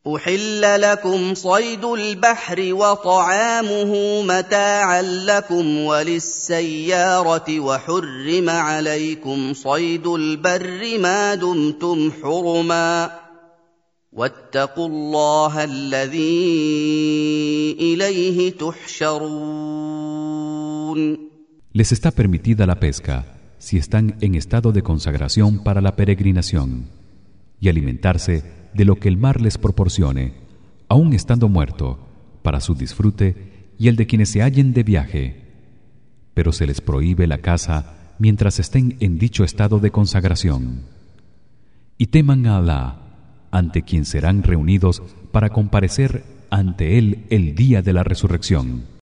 أحل لكم صيد البحر وطعامه متاعا لكم وللسيارة وحرم عليكم صيد البر ما دمتم حرما واتقوا الله الذي إليه تحشرون. Les está permitida la pesca si están en estado de consagración para la peregrinación y alimentarse de lo que el mar les proporcione, aun estando muerto, para su disfrute y el de quienes se hallen de viaje. Pero se les prohíbe la caza mientras estén en dicho estado de consagración. Y teman a Alá, ante quien serán reunidos para comparecer ante él el día de la resurrección.